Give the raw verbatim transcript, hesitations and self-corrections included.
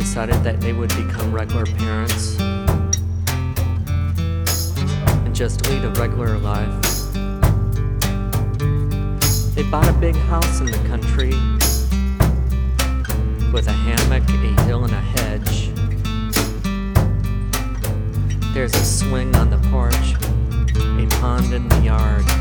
decided that they would become regular parents and just lead a regular life. They bought a big house in the country with a hammock, a hill, and a hedge. There's a swing on the porch, a pond in the yard.